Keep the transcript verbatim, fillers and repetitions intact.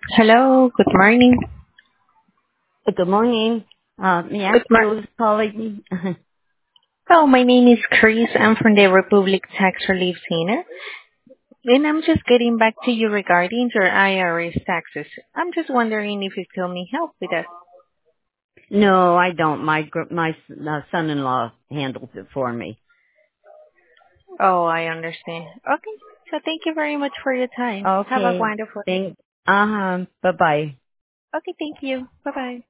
Hello, good morning. Good morning. Uh, may I Good ask morning. who's calling? Oh, my name is Chris. I'm from the Republic Tax Relief Center, and I'm just getting back to you regarding your I R S taxes. I'm just wondering if you could me help with that. No, I don't. My gr- my s- uh, son-in-law handles it for me. Oh, I understand. Okay, so thank you very much for your time. Have a Okay. wonderful day. Thank. Uh huh. Bye bye. Okay, thank you. Bye-bye.